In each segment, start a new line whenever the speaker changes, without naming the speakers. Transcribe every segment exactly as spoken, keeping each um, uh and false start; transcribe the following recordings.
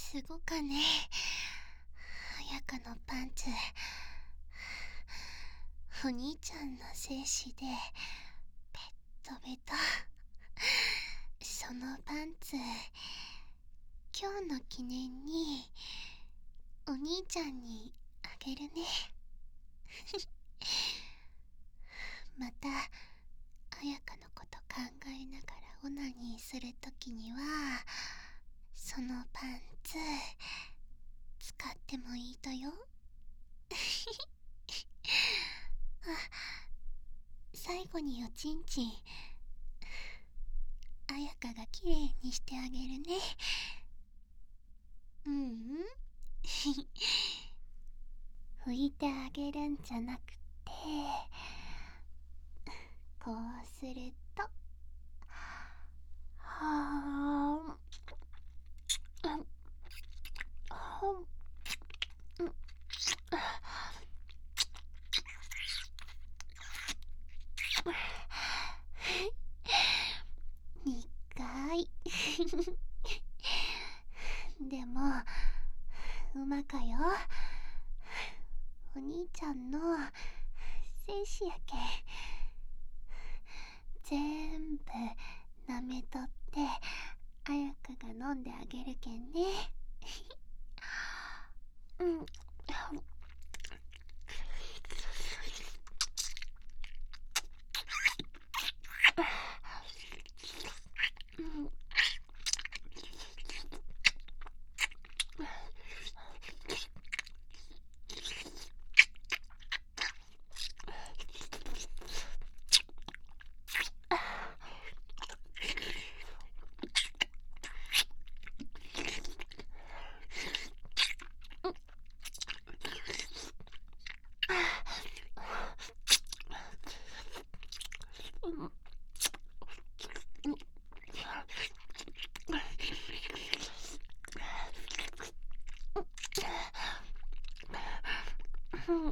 すごかね。彩香のパンツ、お兄ちゃんの精子でベットベト。そのパンツ、今日の記念にお兄ちゃんにあげるね。また彩香のこと考えながらオナニーするときにはそのパンツ使ってもいいとよ。あ、最後におちんちん彩香がきれいにしてあげるね。うんうん拭いてあげるんじゃなくて、こうすると、はーん、ほん、にかいでもうまかよ。お兄ちゃんの精子やけ。全部舐めとって彩香が飲んであげるけんね。うんうんうん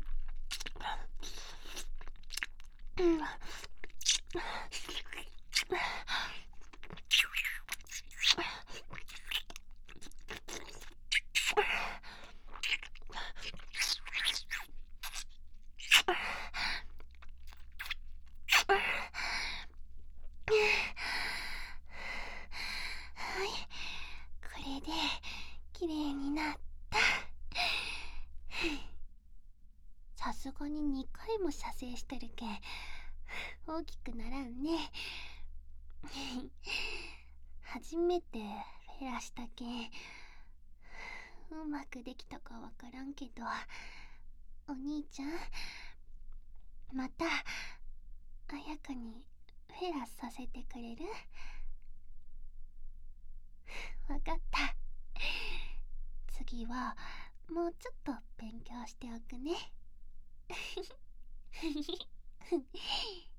はい、これできれいになった。さすがににかいも射精してるけん大きくならんね。初めてフェラしたけんうまくできたかわからんけど、お兄ちゃんまた彩香にフェラさせてくれる？わかった。次はもうちょっと勉強しておくね。